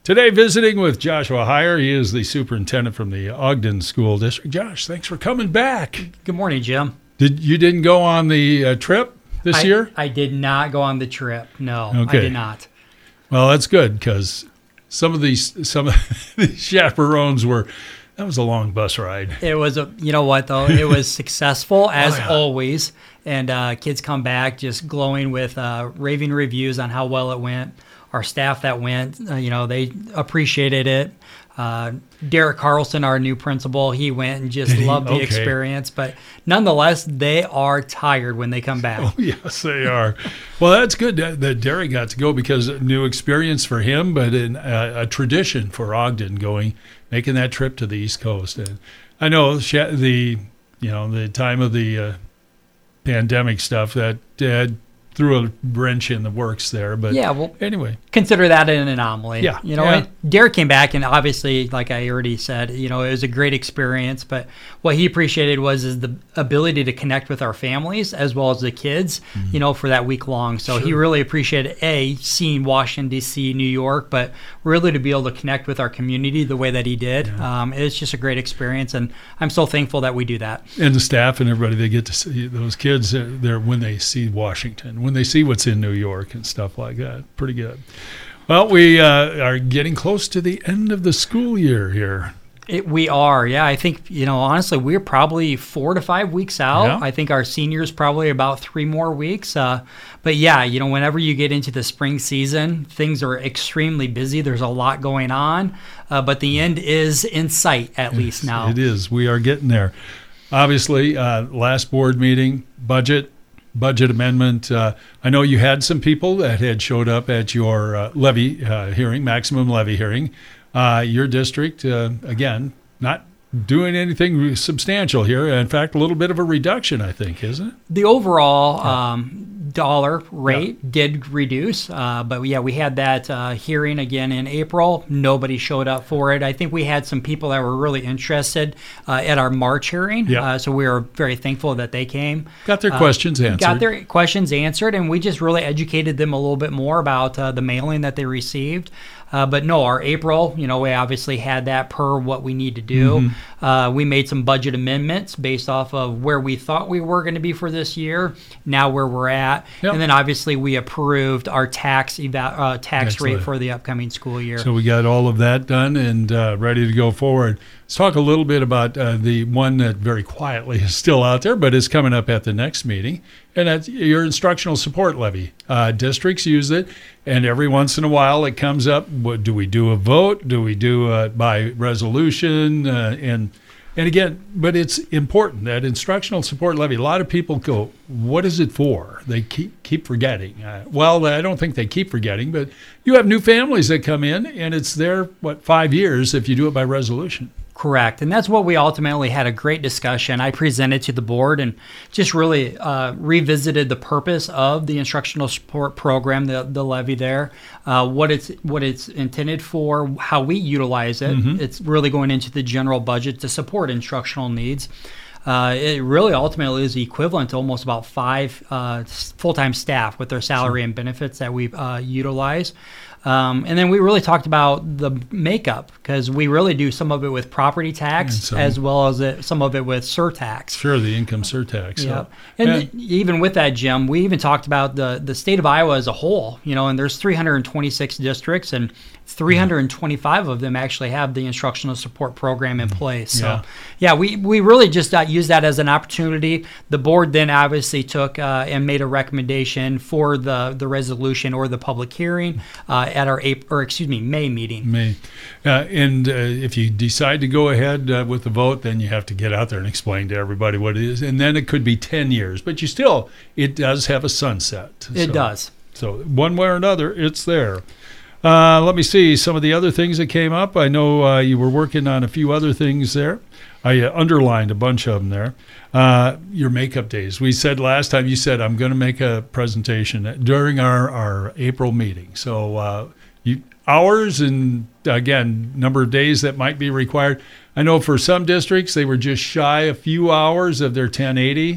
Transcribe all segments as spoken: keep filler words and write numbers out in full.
Today, visiting with Joshua Heyer. He is the superintendent from the Ogden School District. Josh, thanks for coming back. Good morning, Jim. Did you didn't go on the uh, trip this I, year? I did not go on the trip. No, Okay. I did not. Well, that's good because some of these some of these chaperones were. That was a long bus ride. It was a, you know what though, it was successful as Oh, yeah. always, and uh, kids come back just glowing with uh, raving reviews on how well it went. Our staff that went, uh, you know, they appreciated it. Uh, Derek Carlson, our new principal, he went and just Did he? loved the Okay. experience. But nonetheless, they are tired when they come back. Oh, yes, they are. Well, that's good that, that Derek got to go because a new experience for him, but in, uh, a tradition for Ogden going, making that trip to the East Coast. And I know Sha- the, you know, the time of the uh, pandemic stuff that uh, threw a wrench in the works there. But Yeah, well, anyway, consider that an anomaly. Yeah, You know, yeah. and Derek came back, and obviously, like I already said, you know, it was a great experience. But what he appreciated was is the ability to connect with our families as well as the kids, Mm-hmm. you know, for that week long. So he Sure. really appreciated, A, seeing Washington, D C, New York, but really to be able to connect with our community the way that he did. Um, it's just a great experience, and I'm so thankful that we do that. and the staff and everybody, they get to see those kids uh, there when they see Washington, when they see what's in New York and stuff like that. Pretty good. Well, we uh, are getting close to the end of the school year here. It, we are, yeah. I think, you know, honestly, we're probably four to five weeks out. Yeah. I think our seniors probably about three more weeks. Uh, but yeah, you know, whenever you get into the spring season, things are extremely busy. There's a lot going on, uh, but the end is in sight at least now. It is. We are getting there. Obviously, uh, last board meeting, budget, budget amendment. Uh, I know you had some people that had showed up at your uh, levy uh, hearing, maximum levy hearing. Uh, your district, uh, again, not doing anything substantial here. In fact, a little bit of a reduction, I think, isn't it? The overall um, dollar rate did reduce, uh, but yeah, we had that uh, hearing again in April. Nobody showed up for it. I think we had some people that were really interested uh, at our March hearing, Yeah. uh, so we were very thankful that they came. Got their Uh, questions answered. Got their questions answered, and we just really educated them a little bit more about uh, the mailing that they received. Uh, but no, our April, you know, we obviously had that per what we need to do. Mm-hmm. Uh, we made some budget amendments based off of where we thought we were going to be for this year, now where we're at. Yep. And then obviously we approved our tax eva- uh, tax Excellent. rate for the upcoming school year. So we got all of that done and uh, ready to go forward. Let's talk a little bit about uh, the one that very quietly is still out there, but is coming up at the next meeting, and that's your instructional support levy. Uh, districts use it, and every once in a while it comes up. What, do we do a vote? Do we do it by resolution? Uh, and and again, but it's important that instructional support levy. A lot of people go, "What is it for?" They keep keep forgetting. Uh, well, I don't think they keep forgetting, but you have new families that come in, and it's there what five years if you do it by resolution. Correct. And that's what we ultimately had a great discussion. I presented to the board and just really uh, revisited the purpose of the instructional support program, the, the levy there, uh, what it's what it's intended for, how we utilize it. Mm-hmm. It's really going into the general budget to support instructional needs. Uh, it really ultimately is equivalent to almost about five uh, full-time staff with their salary and benefits that we uh, utilize. Um, and then we really talked about the makeup because we really do some of it with property tax And some- as well as it, some of it with surtax. Sure, the income surtax. So, Yeah. And yeah. th- even with that, Jim, we even talked about the, the state of Iowa as a whole, you know, and there's three hundred twenty-six districts and three hundred twenty-five of them actually have the instructional support program in place. So, Yeah. yeah, we, we really just uh, used that as an opportunity. The board then obviously took uh, and made a recommendation for the, the resolution or the public hearing uh, at our April, or excuse me, May meeting. May. Uh, and uh, if you decide to go ahead uh, with the vote, then you have to get out there and explain to everybody what it is. And then it could be ten years, but you still, it does have a sunset. It So- does. So one way or another, it's there. Uh, let me see some of the other things that came up. I know uh, you were working on a few other things there. I uh, underlined a bunch of them there. Uh, your makeup days. We said last time, you said, I'm going to make a presentation during our, our April meeting. So uh, you, hours and, again, number of days that might be required. I know for some districts, they were just shy a few hours of their ten eighty.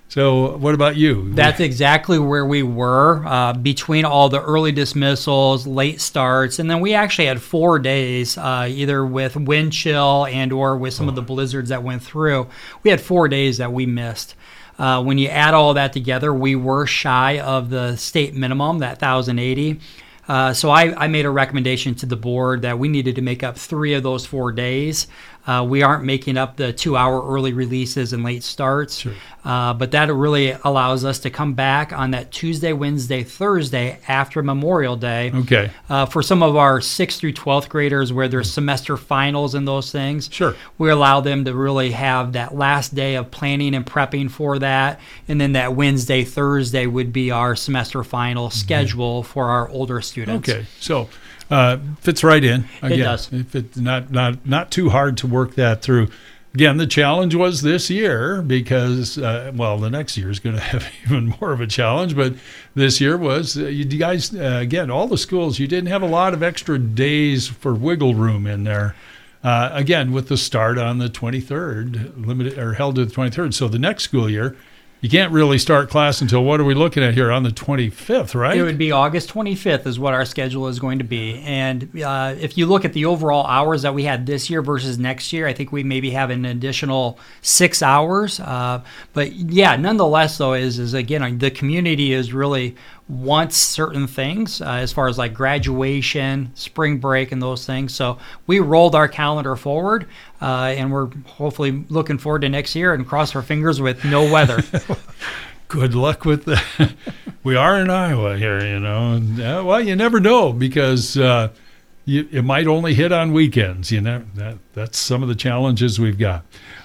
So what about you? That's exactly where we were uh, between all the early dismissals, late starts, and then we actually had four days, uh, either with wind chill and or with some oh. of the blizzards that went through. We had four days that we missed. Uh, when you add all that together, we were shy of the state minimum, that one thousand eighty. Uh, so I, I made a recommendation to the board that we needed to make up three of those four days. Uh, we aren't making up the two-hour early releases and late starts, sure. uh, but that really allows us to come back on that Tuesday, Wednesday, Thursday after Memorial Day. Okay. Uh, for some of our sixth through twelfth graders where there's semester finals and those things, sure. we allow them to really have that last day of planning and prepping for that, and then that Wednesday, Thursday would be our semester final mm-hmm. schedule for our older students. Okay, so uh, fits right in. Again, it does. If it's not not not too hard to work that through. Again, the challenge was this year because, uh, well, the next year is going to have even more of a challenge. But this year was, uh, you guys, uh, again, all the schools, you didn't have a lot of extra days for wiggle room in there. Uh, again, with the start on the twenty-third, limited or held to the twenty-third. So the next school year, you can't really start class until, what are we looking at here, on the twenty-fifth, right? It would be August twenty-fifth is what our schedule is going to be. And uh, if you look at the overall hours that we had this year versus next year, I think we maybe have an additional six hours. Uh, but yeah, nonetheless, though, is, is again, the community is really wants certain things uh, as far as like graduation, spring break, and those things. So we rolled our calendar forward, uh, and we're hopefully looking forward to next year and cross our fingers with no weather. Good luck with that. We are in Iowa here, you know. And, uh, well, you never know because uh, you, it might only hit on weekends. You know, that that's some of the challenges we've got.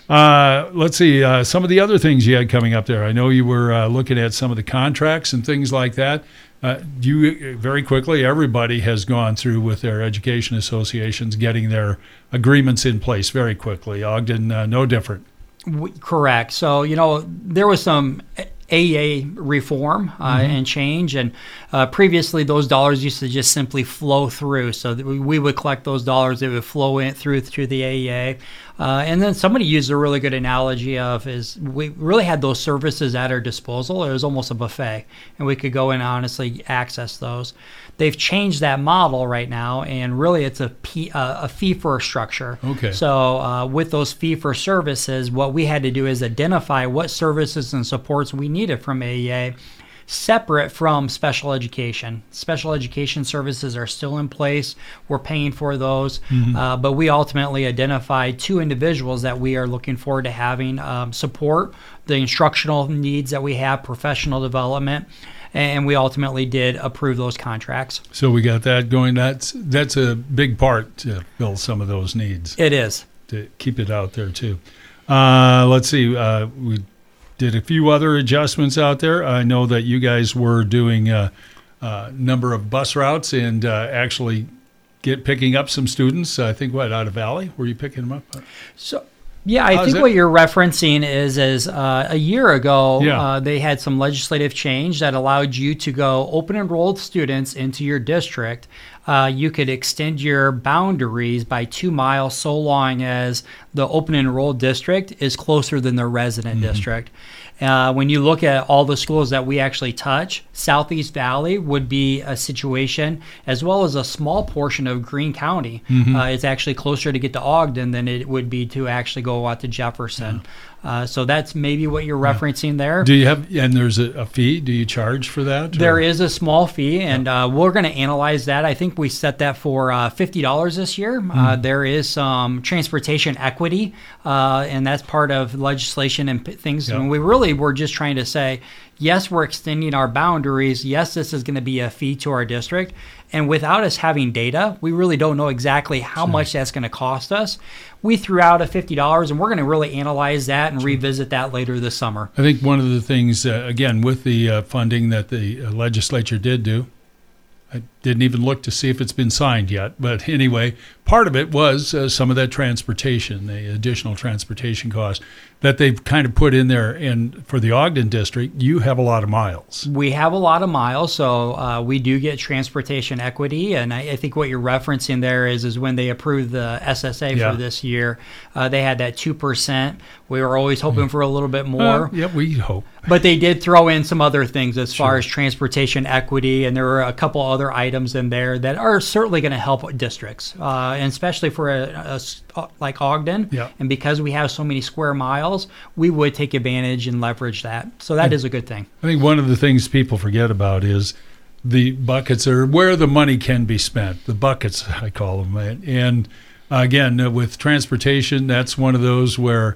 Uh, let's see, uh, some of the other things you had coming up there. I know you were uh, looking at some of the contracts and things like that. Uh, you very quickly, everybody has gone through with their education associations getting their agreements in place very quickly. Ogden, uh, no different. We, correct. So, you know, there was some A E A reform uh, mm-hmm. and change, and uh, previously those dollars used to just simply flow through. So that we, we would collect those dollars; they would flow in through through the A E A. Uh, and then somebody used a really good analogy of is we really had those services at our disposal. It was almost a buffet, and we could go and honestly access those. They've changed that model right now, and really it's a, P, uh, a fee for structure. Okay. So uh, with those fee for services, what we had to do is identify what services and supports we needed from A E A, separate from special education. Special education services are still in place. We're paying for those. Mm-hmm. Uh, but we ultimately identified two individuals that we are looking forward to having um, support the instructional needs that we have, professional development, and we ultimately did approve those contracts. So we got that going. That's that's a big part to fill some of those needs. It is. To keep it out there, too. Uh, let's see. Uh, we did a few other adjustments out there. I know that you guys were doing a, a number of bus routes and uh, actually get picking up some students. I think, what, out of Valley? Were you picking them up? So, yeah, I How's think it? what you're referencing is, is uh, a year ago, Yeah. uh, they had some legislative change that allowed you to go open enrolled students into your district. Uh, you could extend your boundaries by two miles so long as the open enrolled district is closer than the resident mm-hmm. district. Uh, when you look at all the schools that we actually touch, Southeast Valley would be a situation, as well as a small portion of Greene County. Mm-hmm. Uh, it's actually closer to get to Ogden than it would be to actually go out to Jefferson. Yeah. Uh, so that's maybe what you're referencing yeah. there. Do you have, and there's a, a fee? Do you charge for that? There or? is a small fee, and yeah. uh, we're going to analyze that. I think we set that for uh, fifty dollars this year. Mm. Uh, there is some transportation equity, uh, and that's part of legislation and p- things. Yeah. And we really were just trying to say, yes, we're extending our boundaries. Yes, this is going to be a fee to our district. And without us having data, we really don't know exactly how sure. much that's going to cost us. We threw out a fifty dollars, and we're going to really analyze that and sure. revisit that later this summer. I think one of the things, uh, again, with the uh, funding that the uh, legislature did do, I didn't even look to see if it's been signed yet. But anyway, part of it was uh, some of that transportation, the additional transportation cost that they've kind of put in there. And for the Ogden district, you have a lot of miles. We have a lot of miles, so uh, we do get transportation equity. And I, I think what you're referencing there is is when they approved the S S A Yeah. for this year, uh, they had that two percent. We were always hoping for a little bit more. Uh, yeah, we hope. But they did throw in some other things as Sure. far as transportation equity, and there were a couple other items in there that are certainly going to help districts, uh, and especially for a, a s- like Ogden. Yeah. And because we have so many square miles, we would take advantage and leverage that. So that Yeah. is a good thing. I think one of the things people forget about is the buckets are where the money can be spent. The buckets, I call them. And, and again, uh, with transportation, that's one of those where,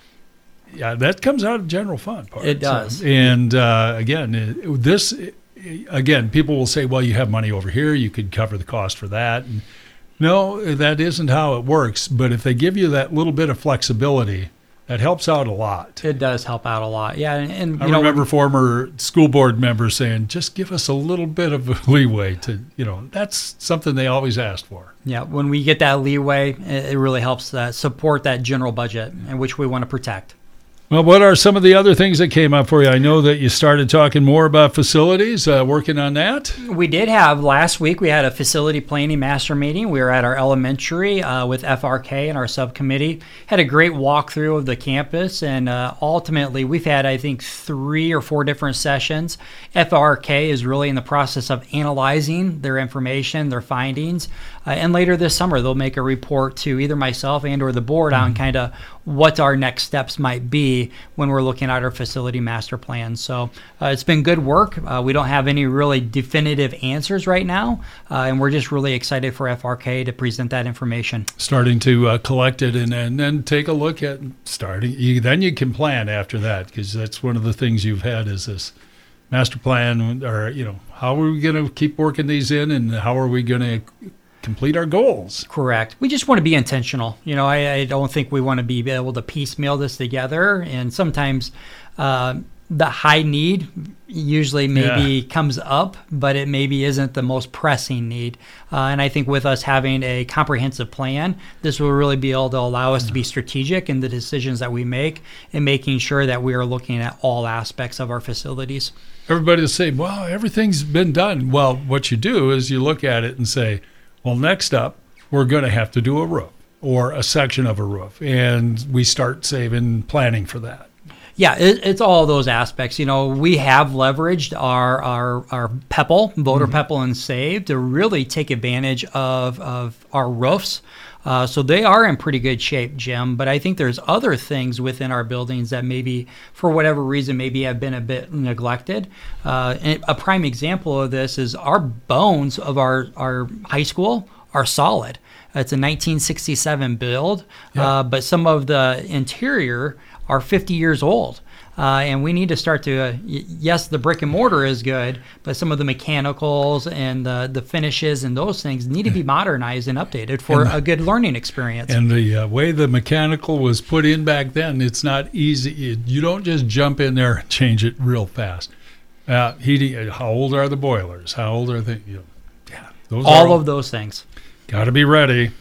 yeah, that comes out of general fund part. It So- does. and uh, again, it- this, again, people will say, well, you have money over here, you could cover the cost for that. And no, that isn't how it works. But if they give you that little bit of flexibility, that helps out a lot. It does help out a lot. Yeah. And, and I you know, remember former school board members saying, just give us a little bit of leeway to, you know, that's something they always asked for. yeah, when we get that leeway, it, it really helps uh, support that general budget, in which we want to protect. Well, what are some of the other things that came up for you? I know that you started talking more about facilities, uh, working on that. We did have last week, we had a facility planning master meeting. We were at our elementary uh, with F R K and our subcommittee. Had a great walkthrough of the campus, and uh, ultimately we've had, I think, three or four different sessions. F R K is really in the process of analyzing their information, their findings, uh, and later this summer they'll make a report to either myself and or the board on kind of what our next steps might be when we're looking at our facility master plan. So uh, it's been good work. Uh, we don't have any really definitive answers right now, uh, and we're just really excited for F R K to present that information. Starting to uh, collect it and, and then take a look at starting. You, then you can plan after that, because that's one of the things you've had is this master plan, or, you know, how are we going to keep working these in, and how are we going to complete our goals? Correct. We just want to be intentional. You know, I, I don't think we want to be able to piecemeal this together. And sometimes uh, the high need usually maybe Yeah. comes up, but it maybe isn't the most pressing need. Uh, and I think with us having a comprehensive plan, this will really be able to allow us to be strategic in the decisions that we make and making sure that we are looking at all aspects of our facilities. Everybody will say, well, everything's been done. Well, what you do is you look at it and say, well, next up, we're going to have to do a roof or a section of a roof. And we start saving, planning for that. Yeah, it, it's all those aspects. You know, we have leveraged our our, our PEPAL, Voter Mm-hmm. PEPAL and Save, to really take advantage of, of our roofs. Uh, so they are in pretty good shape, Jim. But I think there's other things within our buildings that maybe, for whatever reason, maybe have been a bit neglected. Uh, and a prime example of this is our bones of our, our high school are solid. It's a nineteen sixty-seven build, Yeah. uh, but some of the interior are fifty years old. Uh, and we need to start to, uh, y- yes, the brick and mortar is good, but some of the mechanicals and the, the finishes and those things need to be modernized and updated for And- a good learning experience. And the uh, way the mechanical was put in back then, it's not easy. You, you don't just jump in there and change it real fast. Uh, heating, how old are the boilers? How old are they? You know, yeah, those are all of those things. got to be ready.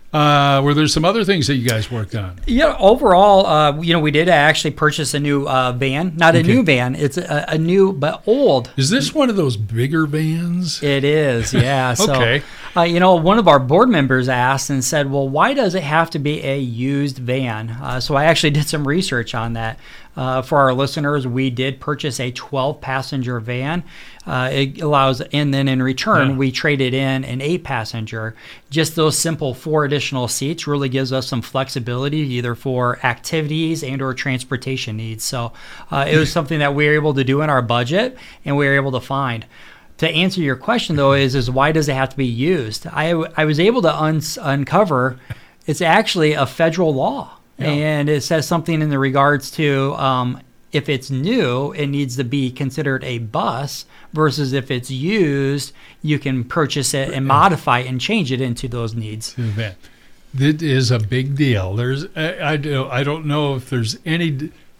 Uh, were there some other things that you guys worked on? Yeah, overall, uh, you know, we did actually purchase a new uh, van. Not a Okay. new van. It's a, a new but old. Is this one of those bigger vans? It is, yeah. So, Okay. uh, you know, one of our board members asked and said, well, why does it have to be a used van? Uh, so I actually did some research on that. Uh, for our listeners, we did purchase a twelve passenger van. Uh, it allows, and then in return, Yeah. we traded in an eight passenger. Just those simple four additional seats really gives us some flexibility, either for activities and or transportation needs. So uh, it was something that we were able to do in our budget, and we were able to find. To answer your question, though, is is why does it have to be used? I, I was able to un- uncover it's actually a federal law. Yeah. And it says something in the regards to um, if it's new, it needs to be considered a bus, versus if it's used, you can purchase it and modify it and change it into those needs. To the van. It is a big deal. There's, I, I, do, I don't know if there's any.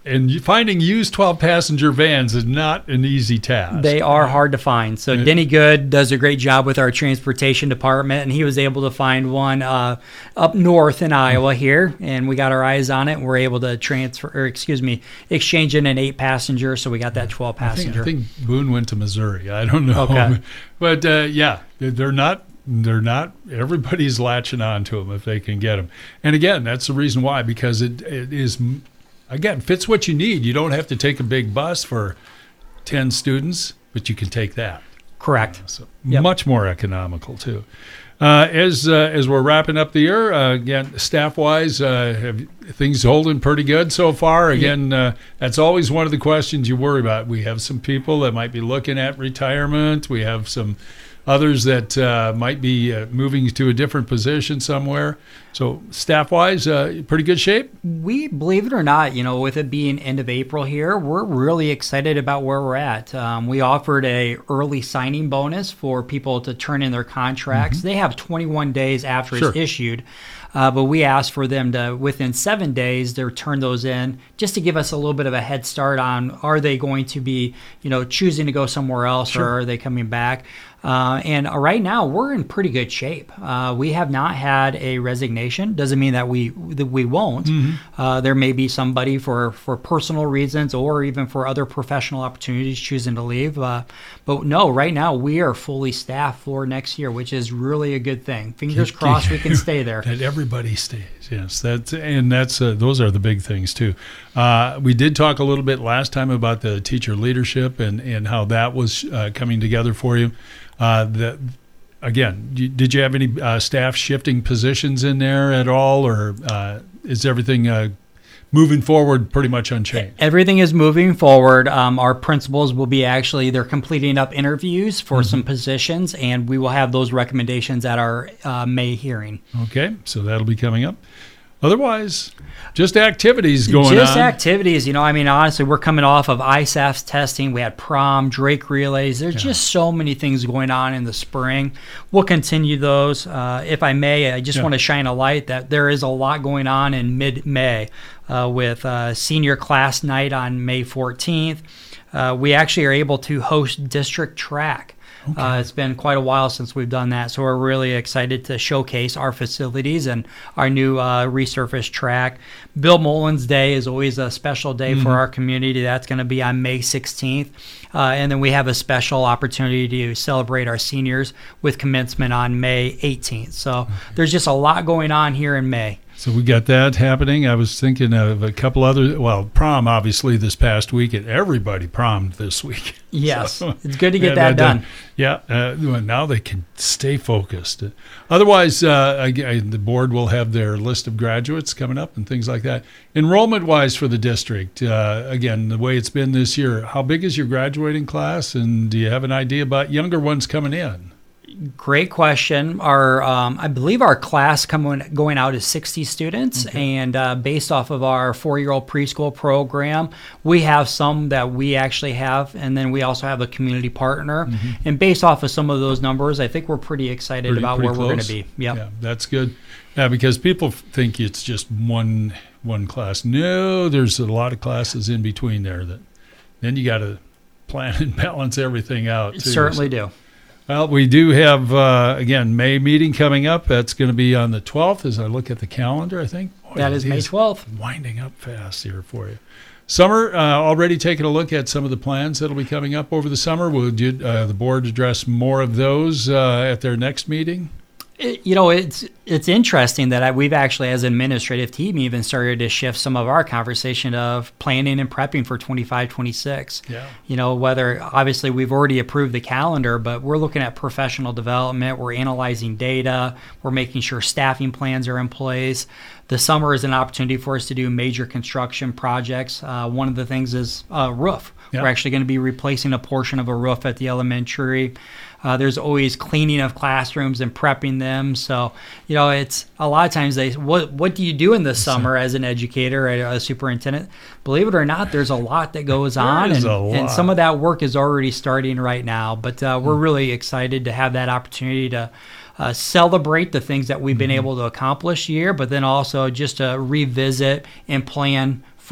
and you- finding used twelve passenger vans is not an easy task. They are hard to find. So Yeah. Denny Good does a great job with our transportation department, and he was able to find one uh, up north in Iowa here, and we got our eyes on it, and we're able to transfer, or excuse me, exchange in an eight passenger, so we got that twelve I think, passenger. I think Boone went to Missouri. I don't know. Okay. But uh, yeah, they're- they're not. They're not. Everybody's latching on to them if they can get them. And again, that's the reason why, because it it is again fits what you need. You don't have to take a big bus for ten students, but you can take that. Correct. So Yep. much more economical too. Uh, as uh, as we're wrapping up the year, uh, again, staff wise, uh, have things holding pretty good so far? Again, uh, that's always one of the questions you worry about. We have some people that might be looking at retirement. We have some others that uh, might be uh, moving to a different position somewhere. So staff wise, uh, pretty good shape. We, believe it or not, you know, with it being end of April here, we're really excited about where we're at. Um, we offered a early signing bonus for people to turn in their contracts. They have twenty-one days after Sure. it's issued, uh, but we asked for them to, within seven days, to turn those in, just to give us a little bit of a head start on, are they going to be, you know, choosing to go somewhere else, Sure. or are they coming back? Uh, and uh, right now, we're in pretty good shape. Uh, we have not had a resignation. Doesn't mean that we that we won't. Uh, there may be somebody for, for personal reasons or even for other professional opportunities choosing to leave. Uh, but no, right now we are fully staffed for next year, which is really a good thing. Fingers Keep- crossed we can stay there. That everybody stays. Yes, that's and that's uh, those are the big things too. Uh, we did talk a little bit last time about the teacher leadership and and how that was uh, coming together for you. Uh, the, again, you, did you have any uh, staff shifting positions in there at all, or uh, is everything uh, moving forward pretty much unchanged? Everything is moving forward. Um, our principals will be actually, they're completing up interviews for Mm-hmm. some positions, and we will have those recommendations at our uh, May hearing. Okay, so that'll be coming up. Otherwise, just activities going Just on. activities, you know, I mean, honestly, we're coming off of I S A F's testing. We had prom, Drake relays. There's just so many things going on in the spring. We'll continue those. Uh, if I may, I just Yeah. want to shine a light that there is a lot going on in mid-May uh, with uh, senior class night on May fourteenth. Uh, we actually are able to host district track. Uh, it's been quite a while since we've done that, so we're really excited to showcase our facilities and our new uh, resurfaced track. Bill Mullins Day is always a special day for our community. That's going to be on May sixteenth. Uh, and then we have a special opportunity to celebrate our seniors with commencement on May eighteenth. So there's just a lot going on here in May. So we got that happening. I was thinking of a couple other, well, prom obviously this past week, and everybody promed this week. Yes, So, it's good to get yeah, that done. Yeah, uh, well, now they can stay focused. Otherwise, uh, again, the board will have their list of graduates coming up and things like that. Enrollment-wise for the district, uh, again, the way it's been this year, how big is your graduating class, and do you have an idea about younger ones coming in? Great question. Our, um, I believe our class coming going out is sixty students, and uh, based off of our four-year-old preschool program, we have some that we actually have, and then we also have a community partner. And based off of some of those numbers, I think we're pretty excited Pretty- about pretty where we're going close? to be. Yep. Yeah, that's good. Yeah, because people f- think it's just one one class. No, there's a lot of classes in between there. That then you got to plan and balance everything out. Too. Certainly do. Well, we do have, uh, again, May meeting coming up. That's going to be on the twelfth as I look at the calendar, I think. Boy, That is it May twelfth. winding up fast here for you. Summer, uh, already taking a look at some of the plans that'll be coming up over the summer. Will you, uh, the board address more of those uh, at their next meeting? It, you know, it's it's interesting that I, we've actually, as an administrative team, even started to shift some of our conversation of planning and prepping for twenty-five, twenty-six. Yeah. You know, whether obviously we've already approved the calendar, but we're looking at professional development. We're analyzing data. We're making sure staffing plans are in place. The summer is an opportunity for us to do major construction projects. Uh, one of the things is uh, roof. Yeah. We're actually going to be replacing a portion of a roof at the elementary. Uh, there's always cleaning of classrooms and prepping them. So, you know, it's a lot of times they, what what do you do in the summer as an educator, a, a superintendent? Believe it or not, there's a lot that goes on, is and, a lot. and some of that work is already starting right now. But uh, we're really excited to have that opportunity to uh, celebrate the things that we've been able to accomplish here, but then also just to revisit and plan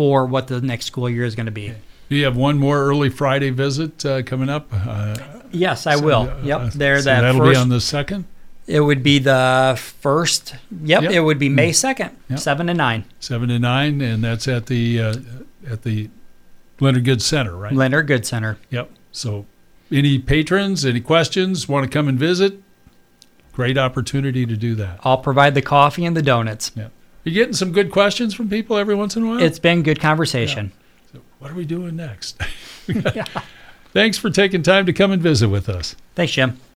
for what the next school year is going to be. Do you have one more early Friday visit uh, coming up? Uh, Yes, I so, will. uh, Yep, uh, there. so that that'll first, be on the second, It would be the first. Yep, Yep. it would be May second, Yep. seven to nine. seven to nine, and that's at the uh, at the Leonard Good Center, right? Leonard Good Center. Yep. So, any patrons, any questions, want to come and visit? Great opportunity to do that. I'll provide the coffee and the donuts. Yeah. You getting some good questions from people every once in a while? It's been good conversation. So what are we doing next? Thanks for taking time to come and visit with us. Thanks, Jim.